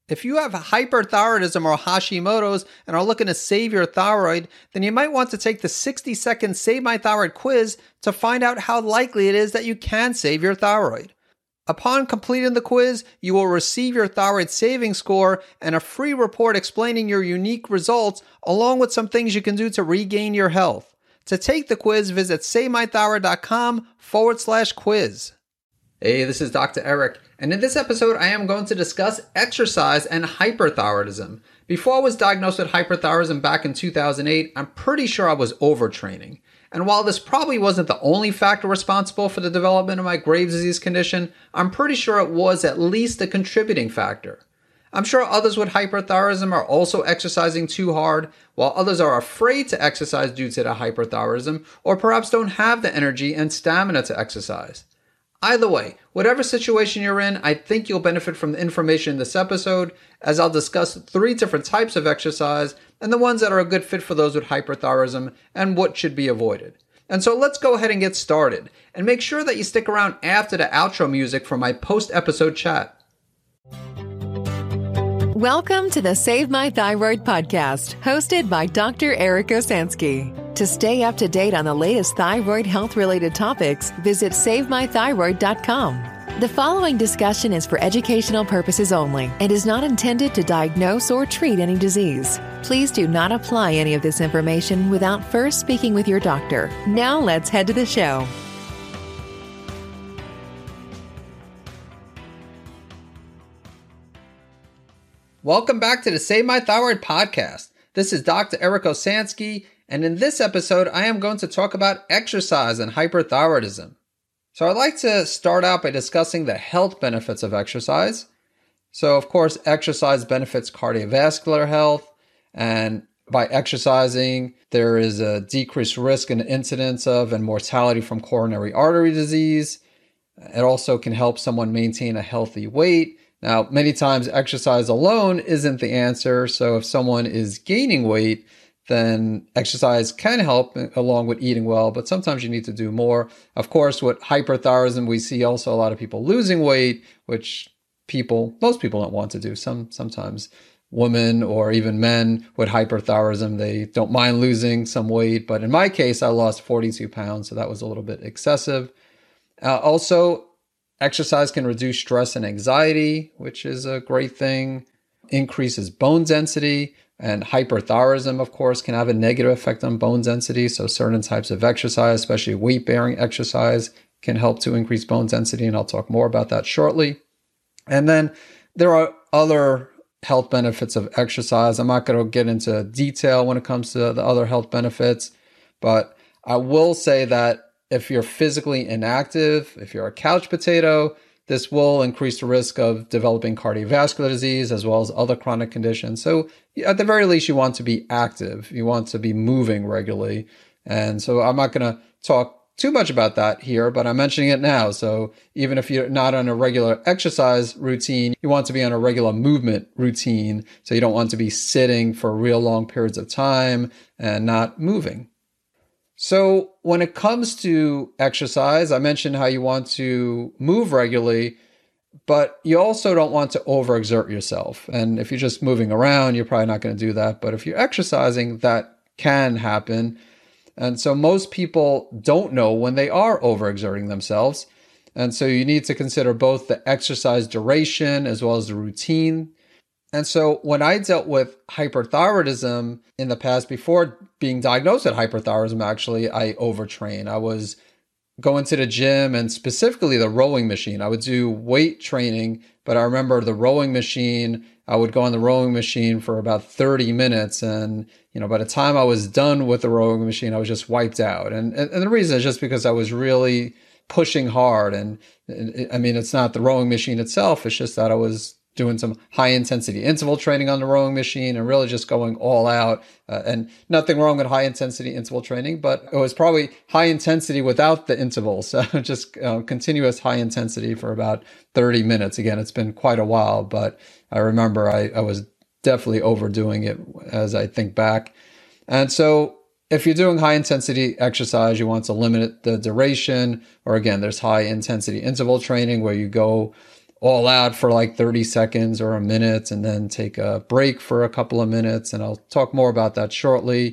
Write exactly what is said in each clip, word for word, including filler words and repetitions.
If you have hyperthyroidism or Hashimoto's and are looking to save your thyroid, then you might want to take the sixty second Save My Thyroid quiz to find out how likely it is that you can save your thyroid. Upon completing the quiz, you will receive your thyroid saving score and a free report explaining your unique results, along with some things you can do to regain your health. To take the quiz, visit savemythyroid.com forward slash quiz. Hey, this is Doctor Eric, and in this episode, I am going to discuss exercise and hyperthyroidism. Before I was diagnosed with hyperthyroidism back in two thousand eight, I'm pretty sure I was overtraining. And while this probably wasn't the only factor responsible for the development of my Graves' disease condition, I'm pretty sure it was at least a contributing factor. I'm sure others with hyperthyroidism are also exercising too hard, while others are afraid to exercise due to the hyperthyroidism, or perhaps don't have the energy and stamina to exercise. Either way, whatever situation you're in, I think you'll benefit from the information in this episode, as I'll discuss three different types of exercise and the ones that are a good fit for those with hyperthyroidism and what should be avoided. And so let's go ahead and get started, and make sure that you stick around after the outro music for my post-episode chat. Welcome to the Save My Thyroid podcast, hosted by Doctor Eric Osansky. To stay up to date on the latest thyroid health-related topics, visit save my thyroid dot com. The following discussion is for educational purposes only and is not intended to diagnose or treat any disease. Please do not apply any of this information without first speaking with your doctor. Now let's head to the show. Welcome back to the Save My Thyroid podcast. This is Doctor Eric Osansky, and in this episode, I am going to talk about exercise and hyperthyroidism. So I'd like to start out by discussing the health benefits of exercise. So of course, exercise benefits cardiovascular health, and by exercising, there is a decreased risk and incidence of and mortality from coronary artery disease. It also can help someone maintain a healthy weight. Now, many times exercise alone isn't the answer. So if someone is gaining weight, then exercise can help along with eating well, but sometimes you need to do more. Of course, with hyperthyroidism, we see also a lot of people losing weight, which people, most people don't want to do. Some, sometimes women or even men with hyperthyroidism, they don't mind losing some weight. But in my case, I lost forty-two pounds, so that was a little bit excessive. Uh, also, exercise can reduce stress and anxiety, which is a great thing. Increases bone density. And hyperthyroidism, of course, can have a negative effect on bone density. So certain types of exercise, especially weight-bearing exercise, can help to increase bone density. And I'll talk more about that shortly. And then there are other health benefits of exercise. I'm not going to get into detail when it comes to the other health benefits, but I will say that if you're physically inactive, if you're a couch potato, this will increase the risk of developing cardiovascular disease as well as other chronic conditions. So at the very least, you want to be active. You want to be moving regularly. And so I'm not going to talk too much about that here, but I'm mentioning it now. So even if you're not on a regular exercise routine, you want to be on a regular movement routine. So you don't want to be sitting for real long periods of time and not moving. So when it comes to exercise, I mentioned how you want to move regularly, but you also don't want to overexert yourself. And if you're just moving around, you're probably not going to do that. But if you're exercising, that can happen. And so most people don't know when they are overexerting themselves. And so you need to consider both the exercise duration as well as the routine. And so when I dealt with hyperthyroidism in the past, before being diagnosed with hyperthyroidism, actually, I overtrained. I was going to the gym and specifically the rowing machine. I would do weight training, but I remember the rowing machine, I would go on the rowing machine for about thirty minutes. And, you know, by the time I was done with the rowing machine, I was just wiped out. And, and, and the reason is just because I was really pushing hard. And, and I mean, it's not the rowing machine itself. It's just that I was doing some high intensity interval training on the rowing machine and really just going all out. Uh, and nothing wrong with high intensity interval training, but it was probably high intensity without the intervals. So just uh, continuous high intensity for about thirty minutes. Again, it's been quite a while, but I remember I, I was definitely overdoing it as I think back. And so if you're doing high intensity exercise, you want to limit the duration, or again, there's high intensity interval training where you go all out for like thirty seconds or a minute and then take a break for a couple of minutes. And I'll talk more about that shortly.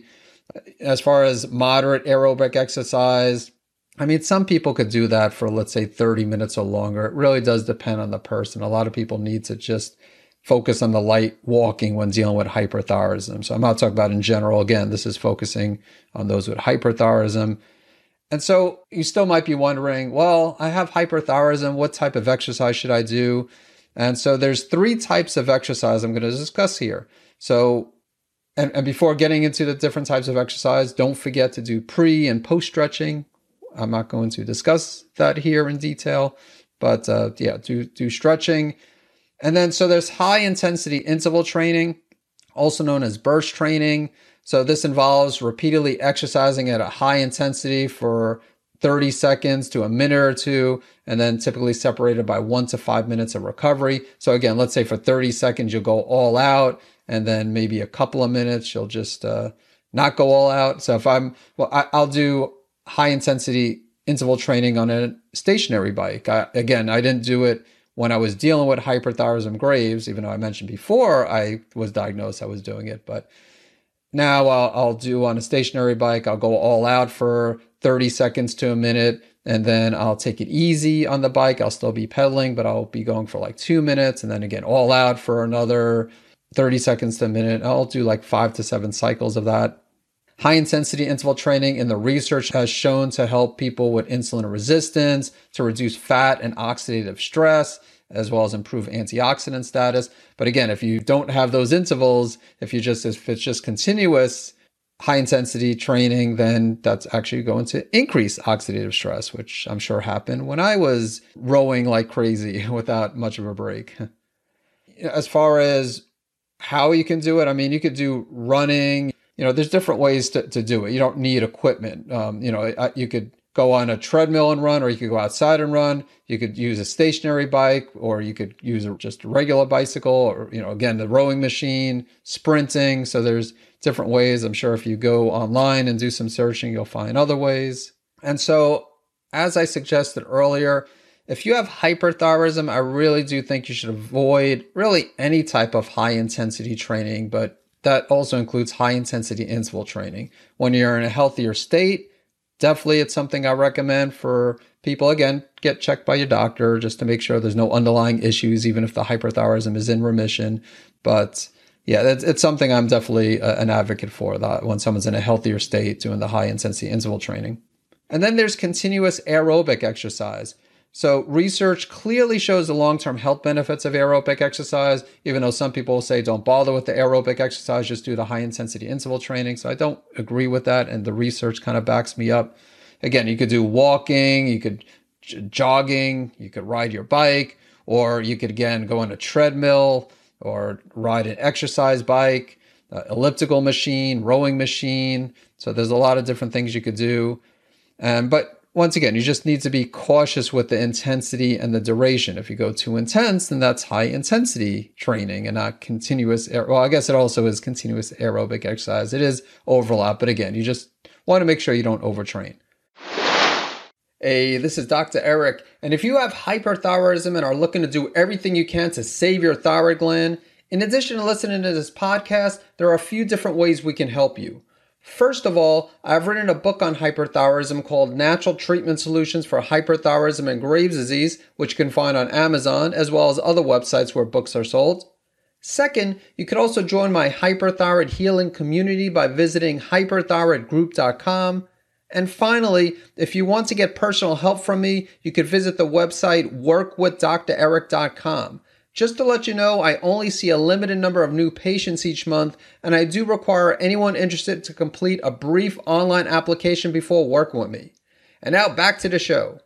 As far as moderate aerobic exercise, I mean, some people could do that for, let's say, thirty minutes or longer. It really does depend on the person. A lot of people need to just focus on the light walking when dealing with hyperthyroidism. So I'm not talking about in general. Again, this is focusing on those with hyperthyroidism. And so you still might be wondering, well, I have hyperthyroidism. What type of exercise should I do? And so there's three types of exercise I'm going to discuss here. So, and, and before getting into the different types of exercise, don't forget to do pre and post stretching. I'm not going to discuss that here in detail, but uh, yeah, do, do stretching. And then, so there's high intensity interval training, also known as burst training. So this involves repeatedly exercising at a high intensity for thirty seconds to a minute or two, and then typically separated by one to five minutes of recovery. So again, let's say for thirty seconds, you'll go all out, and then maybe a couple of minutes, you'll just uh, not go all out. So if I'm, well, I, I'll do high intensity interval training on a stationary bike. I, again, I didn't do it when I was dealing with hyperthyroidism Graves, even though I mentioned before I was diagnosed, I was doing it. But now I'll, I'll do on a stationary bike, I'll go all out for thirty seconds to a minute, and then I'll take it easy on the bike. I'll still be pedaling, but I'll be going for like two minutes, and then again, all out for another thirty seconds to a minute. I'll do like five to seven cycles of that. High intensity interval training in the research has shown to help people with insulin resistance, to reduce fat and oxidative stress, as well as improve antioxidant status. But again, if you don't have those intervals, if you just, if it's just continuous high intensity training, then that's actually going to increase oxidative stress, which I'm sure happened when I was rowing like crazy without much of a break. As far as how you can do it, I mean, you could do running. You know, there's different ways to, to do it. You don't need equipment. Um, you know, you could go on a treadmill and run, or you could go outside and run. You could use a stationary bike, or you could use a, just a regular bicycle, or, you know, again, the rowing machine, sprinting. So there's different ways. I'm sure if you go online and do some searching, you'll find other ways. And so, as I suggested earlier, if you have hyperthyroidism, I really do think you should avoid really any type of high intensity training, but that also includes high intensity interval training. When you're in a healthier state, definitely it's something I recommend for people. Again, get checked by your doctor just to make sure there's no underlying issues, even if the hyperthyroidism is in remission. But yeah, it's, it's something I'm definitely a, an advocate for, that when someone's in a healthier state, doing the high intensity interval training. And then there's continuous aerobic exercise. So research clearly shows the long-term health benefits of aerobic exercise, even though some people say don't bother with the aerobic exercise, just do the high-intensity interval training. So I don't agree with that, and the research kind of backs me up. Again, you could do walking, you could j- jogging, you could ride your bike, or you could, again, go on a treadmill or ride an exercise bike, uh, elliptical machine, rowing machine. So there's a lot of different things you could do. Um, but once again, you just need to be cautious with the intensity and the duration. If you go too intense, then that's high intensity training and not continuous. Well, I guess it also is continuous aerobic exercise. It is overlap, but again, you just want to make sure you don't overtrain. Hey, this is Doctor Eric. And if you have hyperthyroidism and are looking to do everything you can to save your thyroid gland, in addition to listening to this podcast, there are a few different ways we can help you. First of all, I've written a book on hyperthyroidism called Natural Treatment Solutions for Hyperthyroidism and Graves' Disease, which you can find on Amazon, as well as other websites where books are sold. Second, you could also join my hyperthyroid healing community by visiting hyperthyroid group dot com. And finally, if you want to get personal help from me, you could visit the website work with dr eric dot com. Just to let you know, I only see a limited number of new patients each month, and I do require anyone interested to complete a brief online application before working with me. And now back to the show.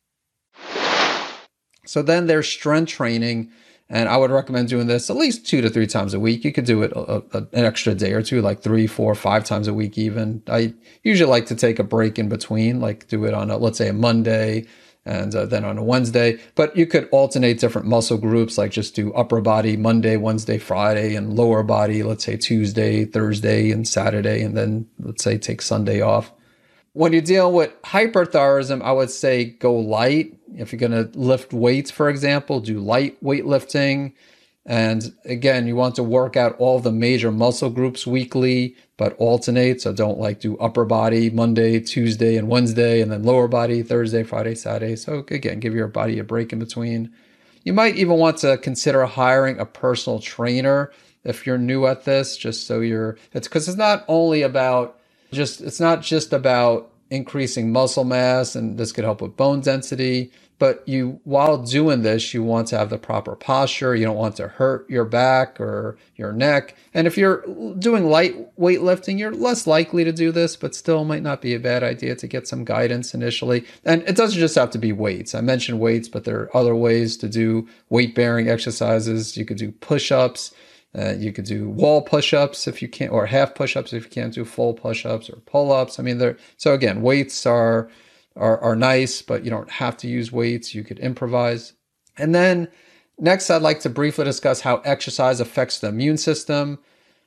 So then there's strength training, and I would recommend doing this at least two to three times a week. You could do it a, a, an extra day or two, like three, four, five times a week even. I usually like to take a break in between, like do it on, a, let's say, a Monday, and uh, then on a Wednesday. But you could alternate different muscle groups, like just do upper body Monday, Wednesday, Friday, and lower body, let's say Tuesday, Thursday, and Saturday, and then let's say take Sunday off. When you're dealing with hyperthyroidism, I would say go light. If you're going to lift weights, for example, do light weightlifting. And again, you want to work out all the major muscle groups weekly, but alternate. So don't like do upper body Monday, Tuesday, and Wednesday, and then lower body Thursday, Friday, Saturday. So again, give your body a break in between. You might even want to consider hiring a personal trainer if you're new at this, just so you're, it's because it's not only about just, it's not just about increasing muscle mass, and this could help with bone density. But you, while doing this, you want to have the proper posture. You don't want to hurt your back or your neck. And if you're doing light weightlifting, you're less likely to do this, but still might not be a bad idea to get some guidance initially. And it doesn't just have to be weights. I mentioned weights, but there are other ways to do weight-bearing exercises. You could do push-ups. Uh, you could do wall push-ups if you can't, or half push-ups if you can't do full push-ups, or pull-ups. I mean, there. So again, weights are Are, are nice, but you don't have to use weights. You could improvise. And then next, I'd like to briefly discuss how exercise affects the immune system.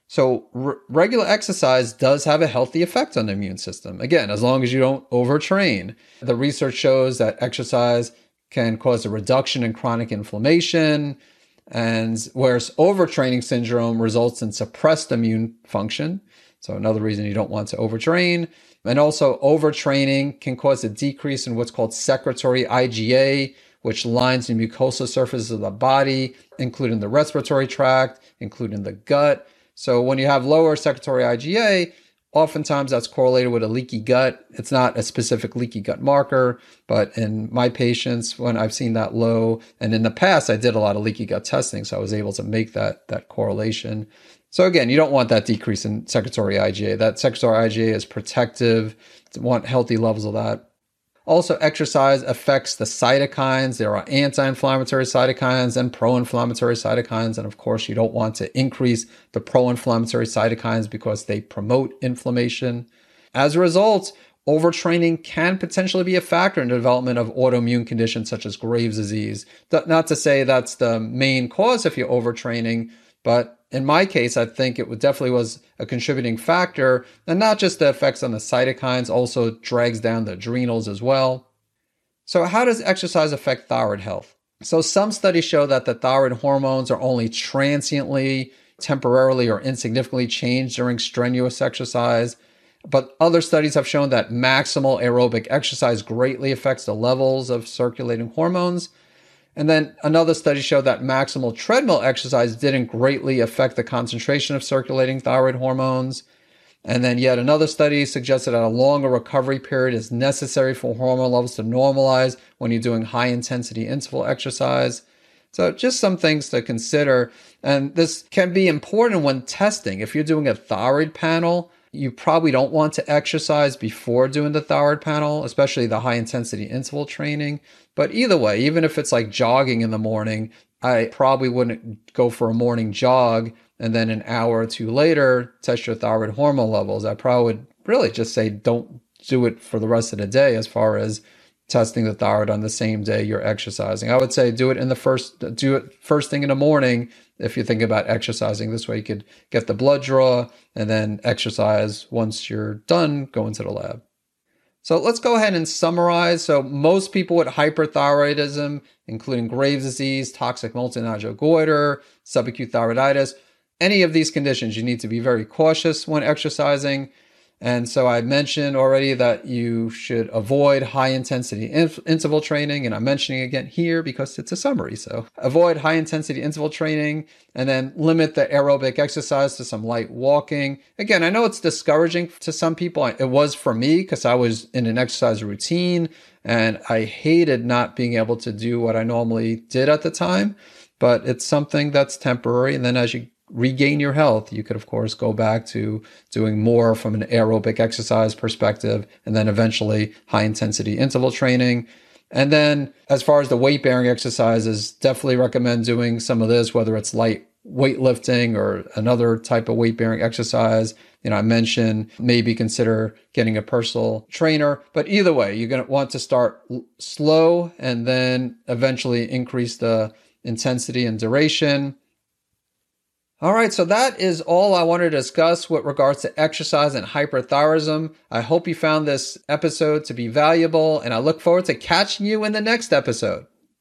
So r- regular exercise does have a healthy effect on the immune system. Again, as long as you don't overtrain. The research shows that exercise can cause a reduction in chronic inflammation, and whereas overtraining syndrome results in suppressed immune function. So another reason you don't want to overtrain. And also overtraining can cause a decrease in what's called secretory I G A, which lines the mucosal surfaces of the body, including the respiratory tract, including the gut. So when you have lower secretory I G A, oftentimes that's correlated with a leaky gut. It's not a specific leaky gut marker, but in my patients, when I've seen that low, and in the past, I did a lot of leaky gut testing, so I was able to make that, that correlation. So again, you don't want that decrease in secretory I G A. That secretory I G A is protective. You want healthy levels of that. Also, exercise affects the cytokines. There are anti-inflammatory cytokines and pro-inflammatory cytokines. And of course, you don't want to increase the pro-inflammatory cytokines because they promote inflammation. As a result, overtraining can potentially be a factor in the development of autoimmune conditions such as Graves' disease. Not to say that's the main cause if you're overtraining, but in my case, I think it definitely was a contributing factor, and not just the effects on the cytokines, also drags down the adrenals as well. So how does exercise affect thyroid health? So some studies show that the thyroid hormones are only transiently, temporarily, or insignificantly changed during strenuous exercise. But other studies have shown that maximal aerobic exercise greatly affects the levels of circulating hormones. And then another study showed that maximal treadmill exercise didn't greatly affect the concentration of circulating thyroid hormones. And then yet another study suggested that a longer recovery period is necessary for hormone levels to normalize when you're doing high intensity interval exercise. So just some things to consider. And this can be important when testing. If you're doing a thyroid panel, you probably don't want to exercise before doing the thyroid panel, especially the high intensity interval training. But either way, even if it's like jogging in the morning, I probably wouldn't go for a morning jog and then an hour or two later test your thyroid hormone levels. I probably would really just say don't do it for the rest of the day as far as testing the thyroid on the same day you're exercising. I would say do it in the first, do it first thing in the morning if you think about exercising. This way you could get the blood draw and then exercise once you're done, go into the lab. So let's go ahead and summarize. So most people with hyperthyroidism, including Graves' disease, toxic multinodular goiter, subacute thyroiditis, any of these conditions, you need to be very cautious when exercising. And so I mentioned already that you should avoid high intensity inf- interval training. And I'm mentioning again here because it's a summary. So avoid high intensity interval training and then limit the aerobic exercise to some light walking. Again, I know it's discouraging to some people. It was for me because I was in an exercise routine and I hated not being able to do what I normally did at the time. But it's something that's temporary. And then as you regain your health, you could, of course, go back to doing more from an aerobic exercise perspective, and then eventually high intensity interval training. And then as far as the weight bearing exercises, definitely recommend doing some of this, whether it's light weightlifting or another type of weight bearing exercise. You know, I mentioned maybe consider getting a personal trainer, but either way, you're going to want to start slow and then eventually increase the intensity and duration. All right, so that is all I wanted to discuss with regards to exercise and hyperthyroidism. I hope you found this episode to be valuable, and I look forward to catching you in the next episode.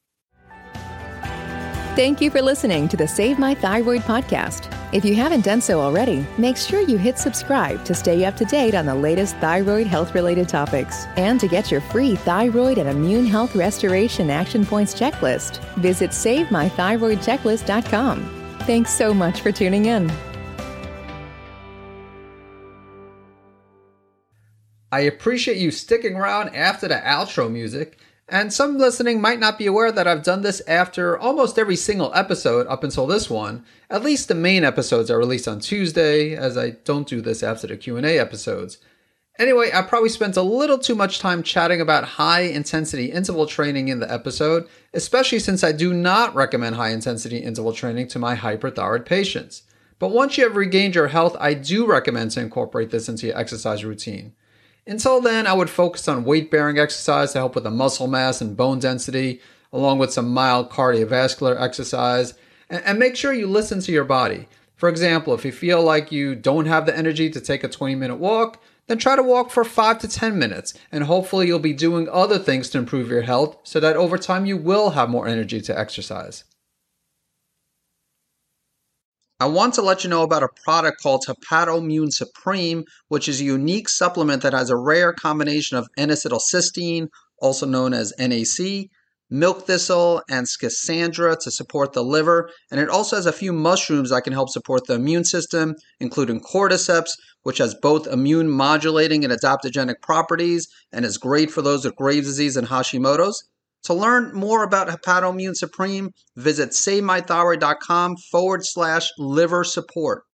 Thank you for listening to the Save My Thyroid podcast. If you haven't done so already, make sure you hit subscribe to stay up to date on the latest thyroid health-related topics. And to get your free thyroid and immune health restoration action points checklist, visit save my thyroid checklist dot com. Thanks so much for tuning in. I appreciate you sticking around after the outro music, and some listening might not be aware that I've done this after almost every single episode up until this one. At least the main episodes are released on Tuesday, as I don't do this after the Q and A episodes. Anyway, I probably spent a little too much time chatting about high-intensity interval training in the episode, especially since I do not recommend high-intensity interval training to my hyperthyroid patients. But once you have regained your health, I do recommend to incorporate this into your exercise routine. Until then, I would focus on weight-bearing exercise to help with the muscle mass and bone density, along with some mild cardiovascular exercise, and make sure you listen to your body. For example, if you feel like you don't have the energy to take a twenty-minute walk, then try to walk for five to ten minutes, and hopefully you'll be doing other things to improve your health so that over time you will have more energy to exercise. I want to let you know about a product called Hepatoimmune Supreme, which is a unique supplement that has a rare combination of N-acetylcysteine, also known as N A C, milk thistle, and schisandra to support the liver, and it also has a few mushrooms that can help support the immune system, including cordyceps, which has both immune modulating and adaptogenic properties and is great for those with Graves' disease and Hashimoto's. To learn more about Hepatoimmune Supreme, visit savemythyroid.com forward slash liver support.